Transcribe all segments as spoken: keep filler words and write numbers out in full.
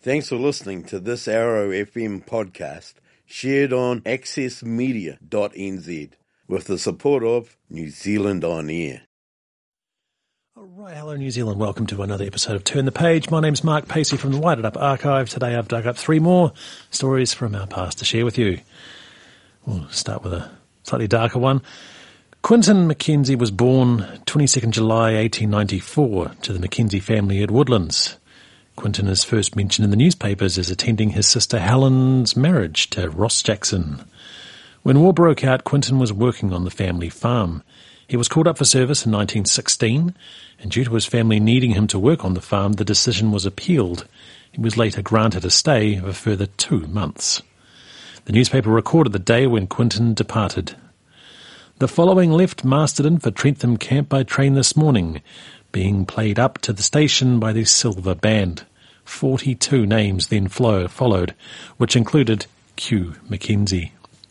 Thanks for listening to this Arrow F M podcast shared on access media dot n z with the support of New Zealand On Air. All right, hello New Zealand. Welcome to another episode of Turn the Page. My name's Mark Pacey from the Wired Up Archive. Today I've dug up three more stories from our past to share with you. We'll start with a slightly darker one. Quinton Mackenzie was born twenty-second of July eighteen ninety-four to the Mackenzie family at Woodlands. Quinton is first mentioned in the newspapers as attending his sister Helen's marriage to Ross Jackson. When war broke out, Quinton was working on the family farm. He was called up for service in nineteen sixteen, and due to his family needing him to work on the farm, the decision was appealed. He was later granted a stay of a further two months. The newspaper recorded the day when Quinton departed. The following left Masterton for Trentham Camp by train this morning, being played up to the station by the Silver Band. Forty-two names then flow, followed, which included Q Mackenzie.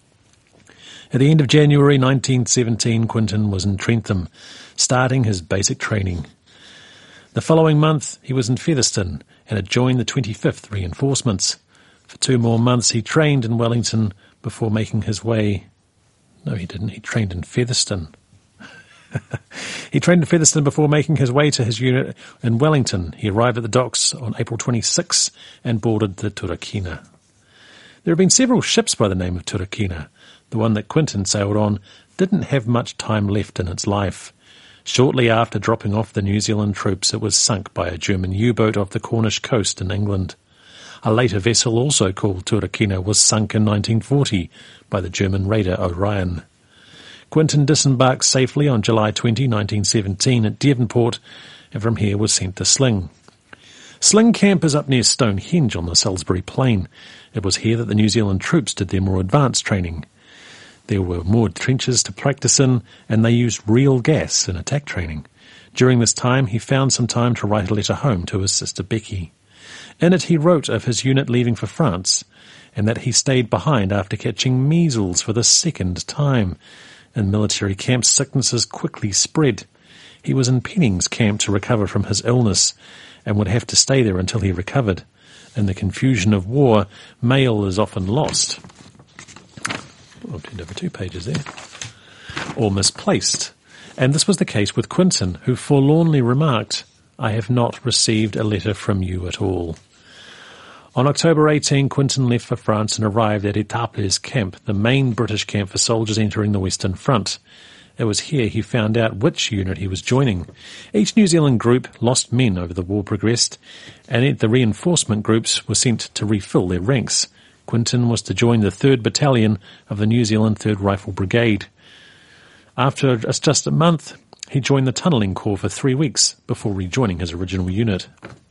At the end of January nineteen seventeen, Quinton was in Trentham, starting his basic training. The following month, he was in Featherston and had joined the twenty-fifth Reinforcements. For two more months, he trained in Wellington before making his way... No, he didn't. He trained in Featherston. He trained in Featherston before making his way to his unit in Wellington. He arrived at the docks on April twenty-sixth and boarded the Turakina. There have been several ships by the name of Turakina. The one that Quinton sailed on didn't have much time left in its life. Shortly after dropping off the New Zealand troops, it was sunk by a German U-boat off the Cornish coast in England. A later vessel, also called Turakina, was sunk in nineteen forty by the German raider Orion. Quinton disembarked safely on July twentieth, nineteen seventeen at Devonport, and from here was sent to Sling. Sling Camp is up near Stonehenge on the Salisbury Plain. It was here that the New Zealand troops did their more advanced training. There were more trenches to practice in, and they used real gas in attack training. During this time, he found some time to write a letter home to his sister Becky. In it, he wrote of his unit leaving for France, and that he stayed behind after catching measles for the second time. In military camps, sicknesses quickly spread. He was in Penning's camp to recover from his illness, and would have to stay there until he recovered. In the confusion of war, mail is often lost. I've turned over two pages there. Or misplaced. And this was the case with Quinton, who forlornly remarked, "I have not received a letter from you at all." On October eighteenth, Quinton left for France and arrived at Etaples Camp, the main British camp for soldiers entering the Western Front. It was here he found out which unit he was joining. Each New Zealand group lost men over the war progressed, and the reinforcement groups were sent to refill their ranks. Quinton was to join the third Battalion of the New Zealand third Rifle Brigade. After just a month, he joined the Tunnelling Corps for three weeks before rejoining his original unit.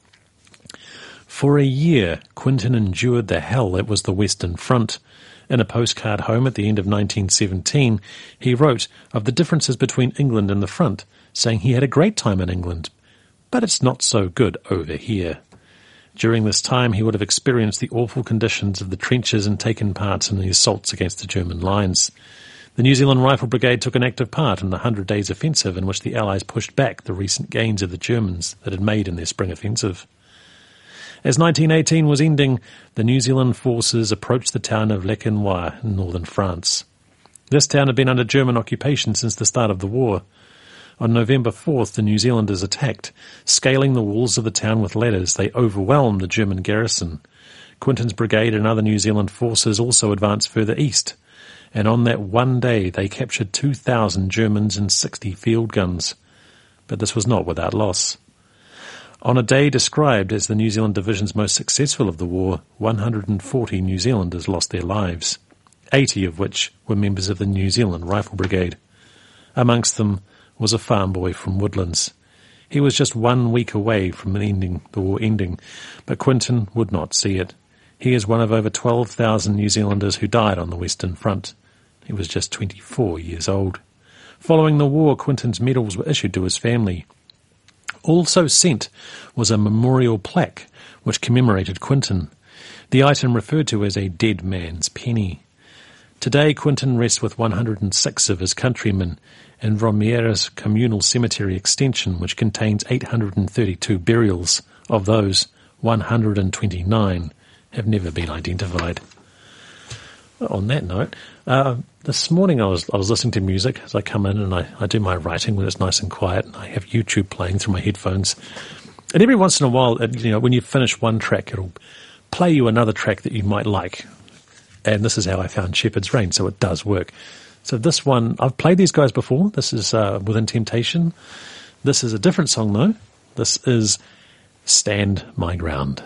For a year, Quinton endured the hell that was the Western Front. In a postcard home at the end of nineteen seventeen, he wrote of the differences between England and the front, saying he had a great time in England, but it's not so good over here. During this time, he would have experienced the awful conditions of the trenches and taken part in the assaults against the German lines. The New Zealand Rifle Brigade took an active part in the Hundred Days Offensive, in which the Allies pushed back the recent gains of the Germans that had made in their spring offensive. As nineteen eighteen was ending, the New Zealand forces approached the town of L'Equinois in northern France. This town had been under German occupation since the start of the war. On November fourth, the New Zealanders attacked. Scaling the walls of the town with ladders, they overwhelmed the German garrison. Quinton's brigade and other New Zealand forces also advanced further east, and on that one day they captured two thousand Germans and sixty field guns. But this was not without loss. On a day described as the New Zealand division's most successful of the war, one hundred forty New Zealanders lost their lives, eighty of which were members of the New Zealand Rifle Brigade. Amongst them was a farm boy from Woodlands. He was just one week away from the, ending, the war ending, but Quinton would not see it. He is one of over twelve thousand New Zealanders who died on the Western Front. He was just twenty-four years old. Following the war, Quinton's medals were issued to his family. Also sent was a memorial plaque which commemorated Quinton. The item referred to as a dead man's penny. Today, Quinton rests with one hundred six of his countrymen in Romeira's communal cemetery extension, which contains eight hundred thirty-two burials. Of those, one hundred twenty-nine have never been identified. On that note, uh, this morning I was I was listening to music as I come in, and I, I do my writing when it's nice and quiet. I have YouTube playing through my headphones, and every once in a while, it, you know, when you finish one track, it'll play you another track that you might like. And this is how I found Shepherd's Rain, so it does work. So this one, I've played these guys before. This is uh, Within Temptation. This is a different song, though. This is Stand My Ground.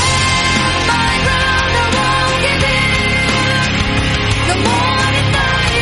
The morning light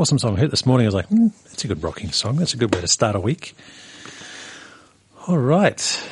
awesome song. I heard it this morning. I was like, hmm, that's a good rocking song. That's a good way to start a week. All right.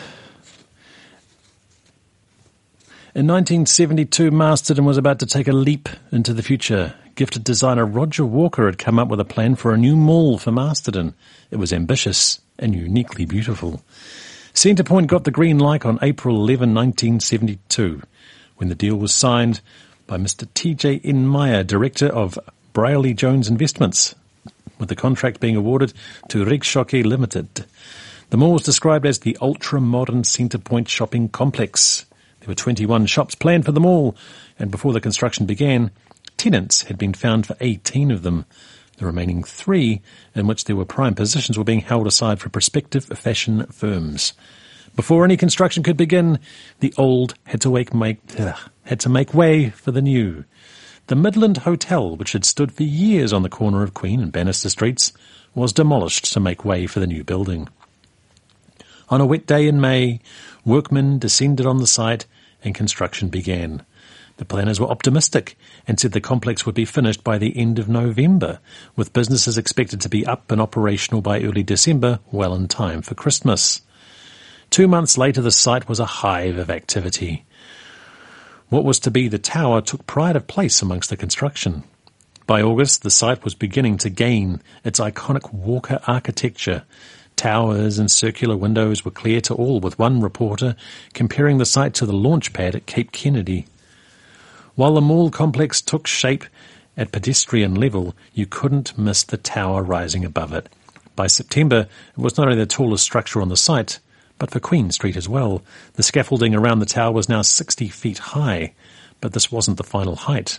In nineteen seventy-two, Masterton was about to take a leap into the future. Gifted designer Roger Walker had come up with a plan for a new mall for Masterton. It was ambitious and uniquely beautiful. Centrepoint got the green light on April eleventh, nineteen seventy-two, when the deal was signed by Mister T J N Meyer, director of Brayley Jones Investments, with the contract being awarded to Rigshokke Limited. The mall was described as the ultra-modern Centrepoint shopping complex. There were twenty-one shops planned for the mall, and before the construction began, tenants had been found for eighteen of them. The remaining three, in which there were prime positions, were being held aside for prospective fashion firms. Before any construction could begin, the old had to, wake, make, ugh, had to make way for the new. The Midland Hotel, which had stood for years on the corner of Queen and Bannister Streets, was demolished to make way for the new building. On a wet day in May, workmen descended on the site and construction began. The planners were optimistic and said the complex would be finished by the end of November, with businesses expected to be up and operational by early December, well in time for Christmas. Two months later, the site was a hive of activity. What was to be the tower took pride of place amongst the construction. By August, the site was beginning to gain its iconic Walker architecture. Towers and circular windows were clear to all, with one reporter comparing the site to the launch pad at Cape Kennedy. While the mall complex took shape at pedestrian level, you couldn't miss the tower rising above it. By September, it was not only the tallest structure on the site, but for Queen Street as well. The scaffolding around the tower was now sixty feet high, but this wasn't the final height.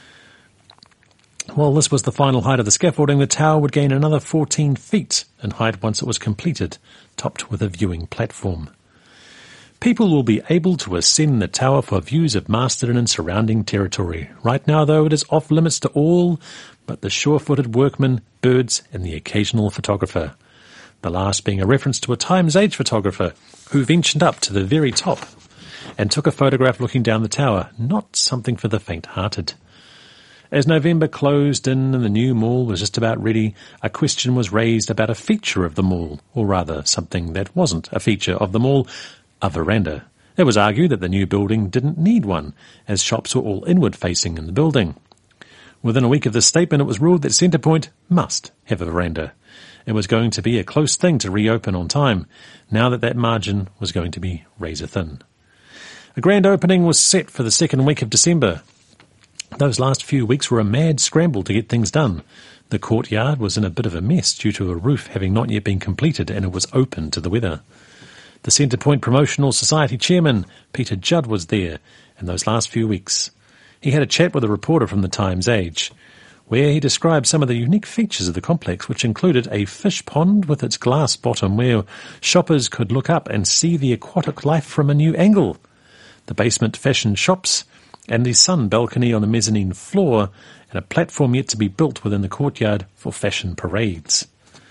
While this was the final height of the scaffolding, the tower would gain another fourteen feet in height once it was completed, topped with a viewing platform. People will be able to ascend the tower for views of Masterton and surrounding territory. Right now, though, it is off limits to all but the sure-footed workmen, birds, and the occasional photographer. The last being a reference to a Times Age photographer who ventured up to the very top and took a photograph looking down the tower, not something for the faint-hearted. As November closed in and the new mall was just about ready, a question was raised about a feature of the mall, or rather something that wasn't a feature of the mall, a veranda. It was argued that the new building didn't need one, as shops were all inward-facing in the building. Within a week of this statement, it was ruled that Centrepoint must have a veranda. It was going to be a close thing to reopen on time, now that that margin was going to be razor-thin. A grand opening was set for the second week of December. Those last few weeks were a mad scramble to get things done. The courtyard was in a bit of a mess due to a roof having not yet been completed, and it was open to the weather. The Centrepoint Promotional Society chairman, Peter Judd, was there in those last few weeks. He had a chat with a reporter from the Times Age, where he described some of the unique features of the complex, which included a fish pond with its glass bottom where shoppers could look up and see the aquatic life from a new angle, the basement fashion shops, and the sun balcony on the mezzanine floor, and a platform yet to be built within the courtyard for fashion parades.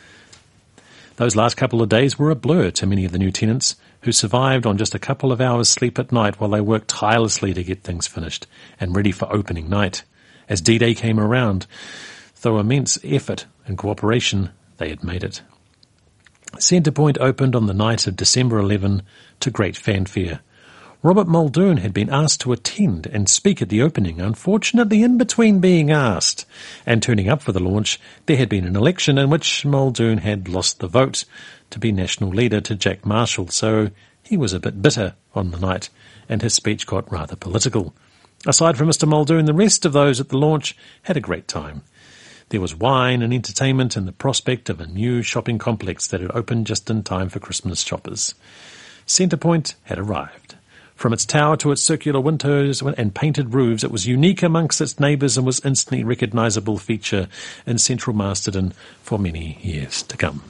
Those last couple of days were a blur to many of the new tenants, who survived on just a couple of hours' sleep at night while they worked tirelessly to get things finished and ready for opening night. As D-Day came around, through immense effort and cooperation, they had made it. Centrepoint opened on the night of December eleventh to great fanfare. Robert Muldoon had been asked to attend and speak at the opening. Unfortunately, in between being asked and turning up for the launch, there had been an election in which Muldoon had lost the vote to be national leader to Jack Marshall, so he was a bit bitter on the night, and his speech got rather political. Aside from Mister Muldoon, the rest of those at the launch had a great time. There was wine and entertainment and the prospect of a new shopping complex that had opened just in time for Christmas shoppers. Centrepoint had arrived. From its tower to its circular windows and painted roofs, it was unique amongst its neighbours and was instantly recognisable feature in central Masterton for many years to come.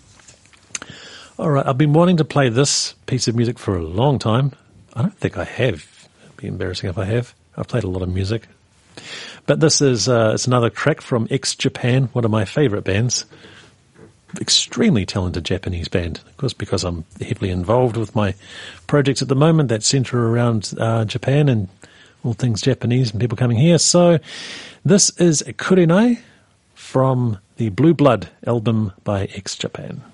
All right, I've been wanting to play this piece of music for a long time. I don't think I have. It'd be embarrassing if I have. I've played a lot of music. But this is uh, it's another track from X-Japan, one of my favourite bands. Extremely talented Japanese band, of course, because I'm heavily involved with my projects at the moment that centre around uh, Japan and all things Japanese and people coming here. So this is Kurenai from the Blue Blood album by X Japan.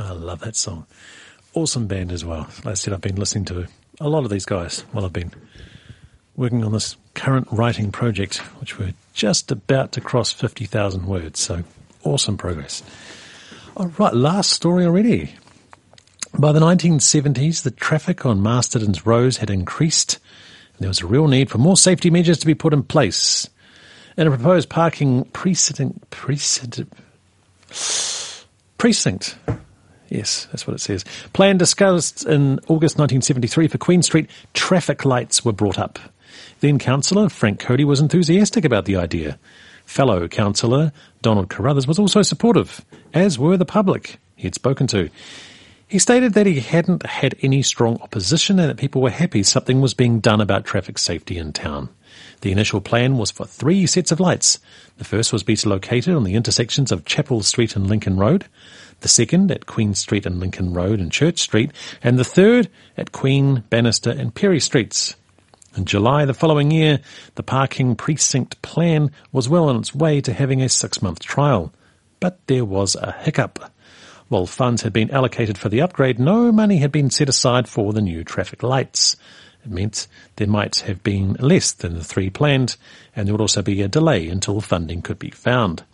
Oh, I love that song. Awesome band as well. Like I said, I've been listening to a lot of these guys while I've been working on this current writing project, which we're just about to cross fifty thousand words. So awesome progress. All right, last story already. By the nineteen seventies, the traffic on Masterton's roads had increased, and there was a real need for more safety measures to be put in place. In a proposed parking precinct, precinct, precinct, yes, that's what it says, plan discussed in August nineteen seventy-three for Queen Street, traffic lights were brought up. Then Councillor Frank Cody was enthusiastic about the idea. Fellow Councillor Donald Carruthers was also supportive, as were the public he had spoken to. He stated that he hadn't had any strong opposition and that people were happy something was being done about traffic safety in town. The initial plan was for three sets of lights. The first was to be located on the intersections of Chapel Street and Lincoln Road, the second at Queen Street and Lincoln Road and Church Street, and the third at Queen, Bannister and Perry Streets. In July the following year, the parking precinct plan was well on its way to having a six-month trial. But there was a hiccup. While funds had been allocated for the upgrade, no money had been set aside for the new traffic lights. It meant there might have been less than the three planned, and there would also be a delay until funding could be found.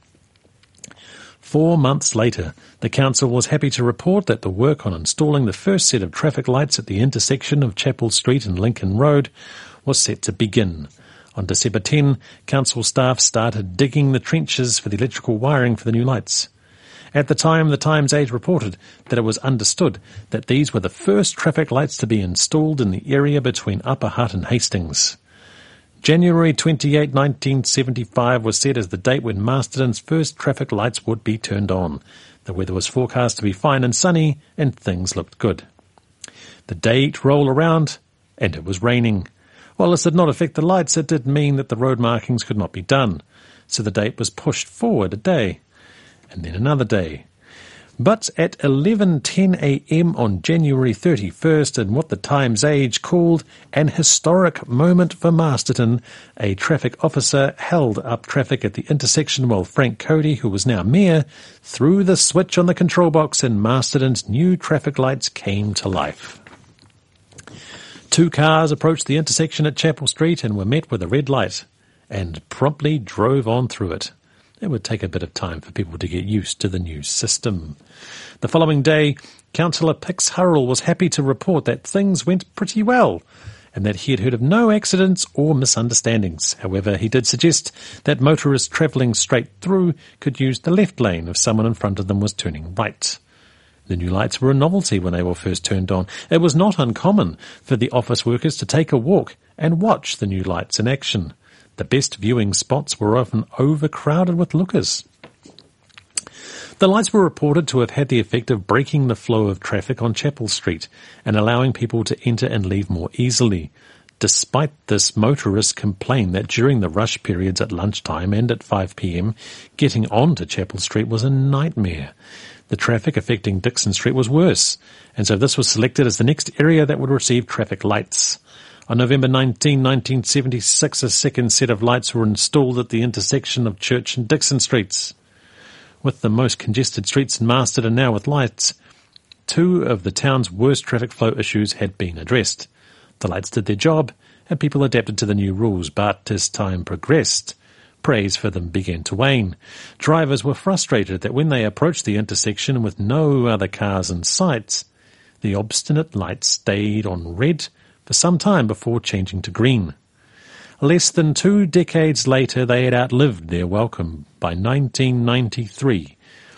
Four months later, the council was happy to report that the work on installing the first set of traffic lights at the intersection of Chapel Street and Lincoln Road was set to begin. On December tenth, council staff started digging the trenches for the electrical wiring for the new lights. At the time, the Times-Age reported that it was understood that these were the first traffic lights to be installed in the area between Upper Hutt and Hastings. January twenty-eighth, nineteen seventy-five was set as the date when Masterton's first traffic lights would be turned on. The weather was forecast to be fine and sunny, and things looked good. The date rolled around, and it was raining. While this did not affect the lights, it did mean that the road markings could not be done, so the date was pushed forward a day, and then another day. But at eleven ten a.m. on January thirty-first, in what the Times-Age called an historic moment for Masterton, a traffic officer held up traffic at the intersection while Frank Cody, who was now mayor, threw the switch on the control box and Masterton's new traffic lights came to life. Two cars approached the intersection at Chapel Street and were met with a red light, and promptly drove on through it. It would take a bit of time for people to get used to the new system. The following day, Councillor Pix Hurrell was happy to report that things went pretty well, and that he had heard of no accidents or misunderstandings. However, he did suggest that motorists travelling straight through could use the left lane if someone in front of them was turning right. The new lights were a novelty when they were first turned on. It was not uncommon for the office workers to take a walk and watch the new lights in action. The best viewing spots were often overcrowded with lookers. The lights were reported to have had the effect of breaking the flow of traffic on Chapel Street and allowing people to enter and leave more easily. Despite this, motorists complained that during the rush periods at lunchtime and at five p.m, getting onto Chapel Street was a nightmare. The traffic affecting Dixon Street was worse, and so this was selected as the next area that would receive traffic lights. On November nineteenth, nineteen seventy-six, a second set of lights were installed at the intersection of Church and Dixon Streets. With the most congested streets in Masterton now with lights, two of the town's worst traffic flow issues had been addressed. The lights did their job, and people adapted to the new rules, but as time progressed, praise for them began to wane. Drivers were frustrated that when they approached the intersection with no other cars in sight, the obstinate lights stayed on red for some time before changing to green. Less than two decades later, they had outlived their welcome. By nineteen ninety-three,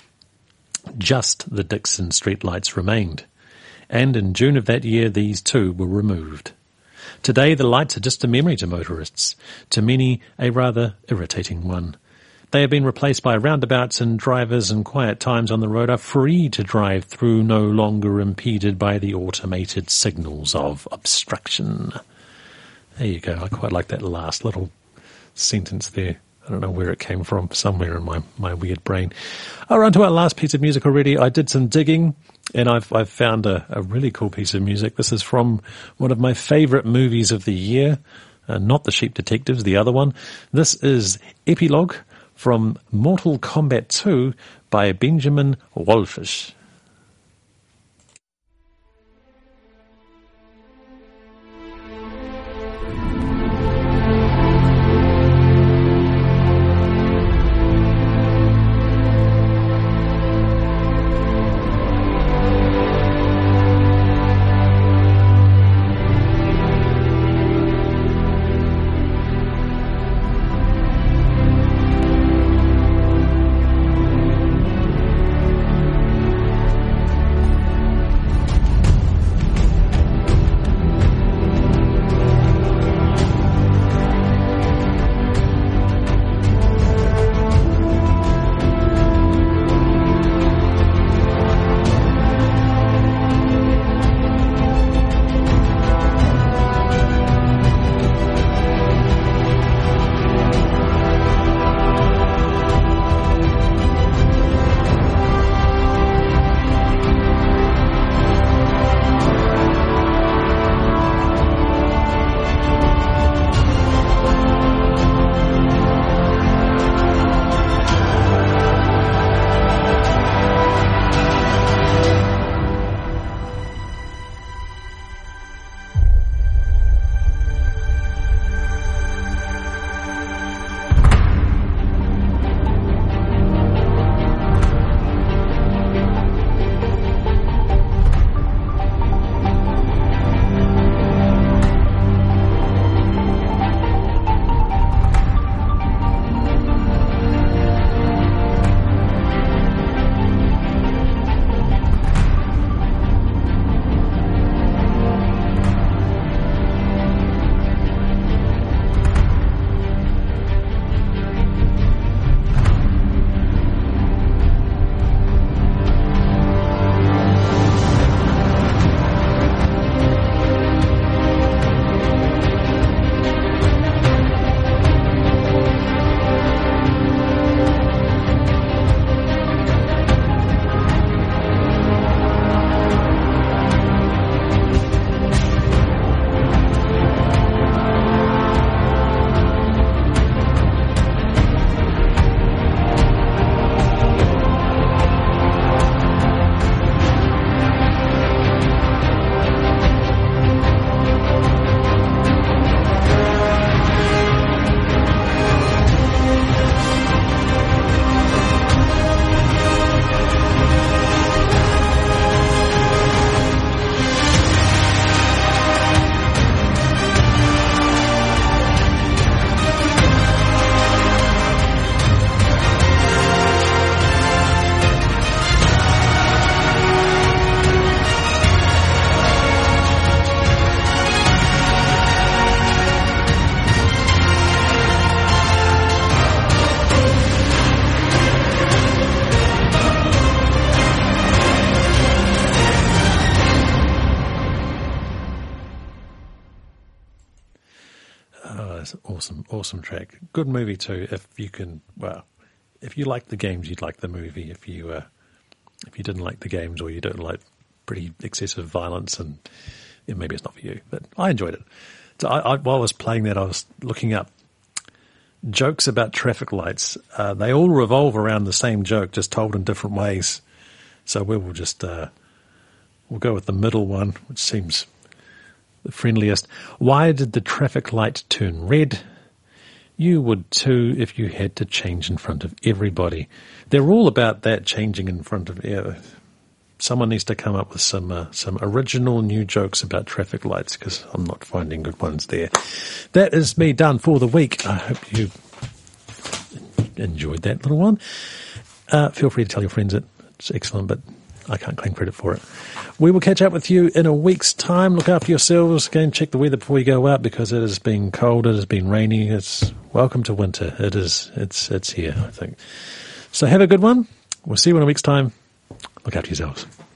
just the Dixon Street lights remained, and in June of that year these too were removed. Today the lights are just a memory to motorists, to many a rather irritating one. They have been replaced by roundabouts, and drivers in quiet times on the road are free to drive through, no longer impeded by the automated signals of obstruction. There you go. I quite like that last little sentence there. I don't know where it came from, somewhere in my, my weird brain. All right, to our last piece of music already. I did some digging, and I've, I've found a, a really cool piece of music. This is from one of my favourite movies of the year, uh, not The Sheep Detectives, the other one. This is Epilogue from Mortal Kombat two by Benjamin Wallfisch. awesome track. Good movie too. If you can, well, if you like the games, you'd like the movie. If you uh, if you didn't like the games, or you don't like pretty excessive violence, and yeah, maybe it's not for you. But I enjoyed it. So I, I, while I was playing that, I was looking up jokes about traffic lights. Uh, they all revolve around the same joke, just told in different ways. So we will just uh, we'll go with the middle one, which seems the friendliest. Why did the traffic light turn red? You would too if you had to change in front of everybody. They're all about that, changing in front of. Yeah, someone needs to come up with some uh, some original new jokes about traffic lights, because I'm not finding good ones there. That is me done for the week. I hope you enjoyed that little one. Uh, feel free to tell your friends it. It's excellent, but I can't claim credit for it. We will catch up with you in a week's time. Look after yourselves. Go and check the weather before you go out, because it has been cold. It has been rainy. It's welcome to winter. It is. It's it's here, I think. So have a good one. We'll see you in a week's time. Look after yourselves.